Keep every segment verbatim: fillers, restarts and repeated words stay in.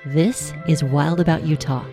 This is Wild About Utah.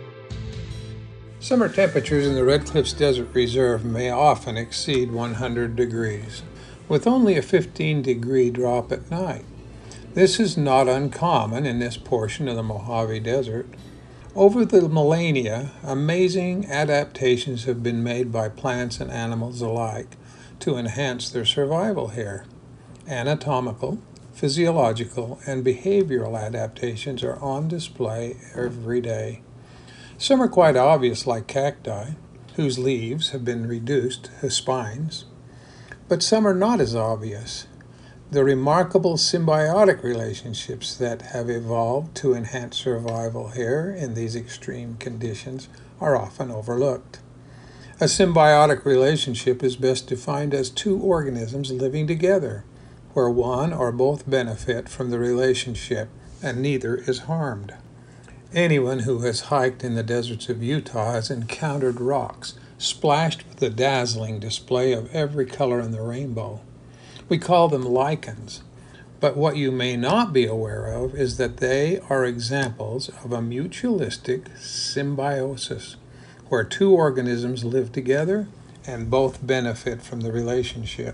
Summer temperatures in the Red Cliffs Desert Reserve may often exceed one hundred degrees, with only a fifteen degree drop at night. This is not uncommon in this portion of the Mojave Desert. Over the millennia, amazing adaptations have been made by plants and animals alike to enhance their survival here. Anatomical, physiological, and behavioral adaptations are on display every day. Some are quite obvious, like cacti, whose leaves have been reduced to spines, but some are not as obvious. The remarkable symbiotic relationships that have evolved to enhance survival here in these extreme conditions are often overlooked. A symbiotic relationship is best defined as two organisms living together, where one or both benefit from the relationship and neither is harmed. Anyone who has hiked in the deserts of Utah has encountered rocks splashed with the dazzling display of every color in the rainbow. We call them lichens, but what you may not be aware of is that they are examples of a mutualistic symbiosis, where two organisms live together and both benefit from the relationship.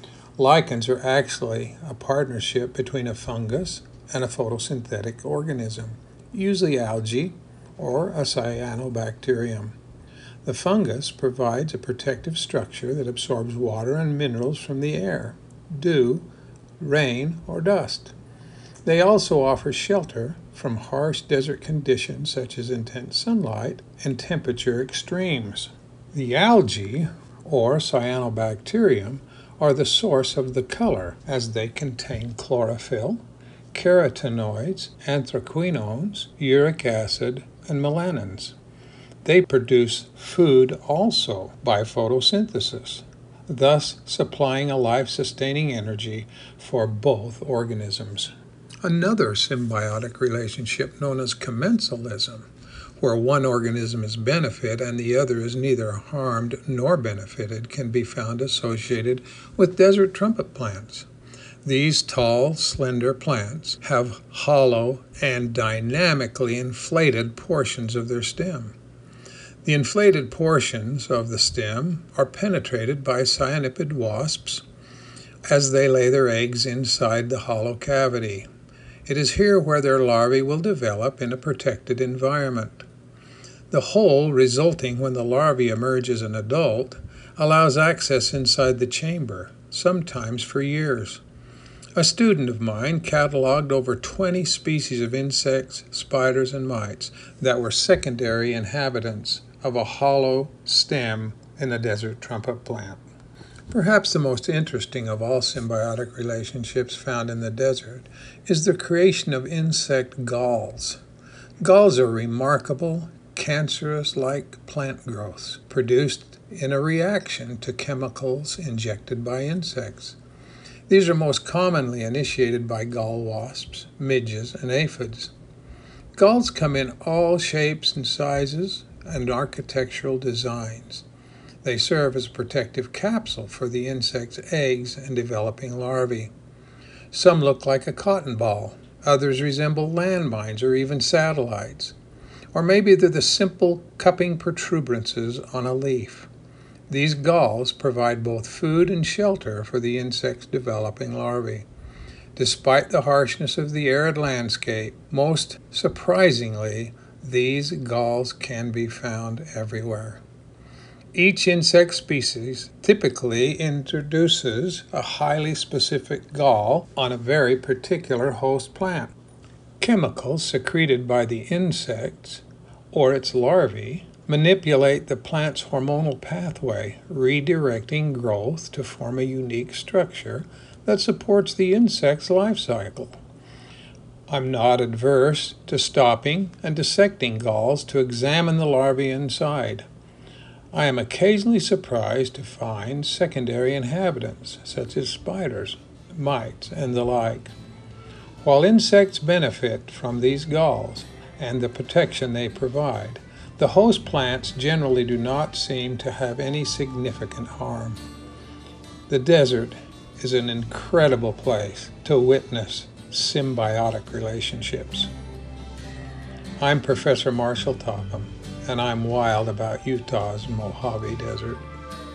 Lichens are actually a partnership between a fungus and a photosynthetic organism, usually algae or a cyanobacterium. The fungus provides a protective structure that absorbs water and minerals from the air, dew, rain, or dust. They also offer shelter from harsh desert conditions such as intense sunlight and temperature extremes. The algae, or cyanobacterium, are the source of the color, as they contain chlorophyll, carotenoids, anthraquinones, uric acid, and melanins. They produce food also by photosynthesis, thus supplying a life-sustaining energy for both organisms. Another symbiotic relationship known as commensalism, where one organism is benefit and the other is neither harmed nor benefited, can be found associated with desert trumpet plants. These tall, slender plants have hollow and dynamically inflated portions of their stem. The inflated portions of the stem are penetrated by cyanipid wasps as they lay their eggs inside the hollow cavity. It is here where their larvae will develop in a protected environment. The hole resulting when the larvae emerge as an adult allows access inside the chamber, sometimes for years. A student of mine cataloged over twenty species of insects, spiders, and mites that were secondary inhabitants of a hollow stem in the desert trumpet plant. Perhaps the most interesting of all symbiotic relationships found in the desert is the creation of insect galls. Galls are remarkable, cancerous-like plant growths produced in a reaction to chemicals injected by insects. These are most commonly initiated by gall wasps, midges, and aphids. Galls come in all shapes and sizes and architectural designs. They serve as a protective capsule for the insect's eggs and developing larvae. Some look like a cotton ball, others resemble landmines or even satellites. Or maybe they're the simple cupping protuberances on a leaf. These galls provide both food and shelter for the insect's developing larvae. Despite the harshness of the arid landscape, most surprisingly, these galls can be found everywhere. Each insect species typically introduces a highly specific gall on a very particular host plant. Chemicals secreted by the insects or its larvae manipulate the plant's hormonal pathway, redirecting growth to form a unique structure that supports the insect's life cycle. I'm not adverse to stopping and dissecting galls to examine the larvae inside. I am occasionally surprised to find secondary inhabitants, such as spiders, mites, and the like. While insects benefit from these galls and the protection they provide, the host plants generally do not seem to have any significant harm. The desert is an incredible place to witness symbiotic relationships. I'm Professor Marshall Topham, and I'm wild about Utah's Mojave Desert.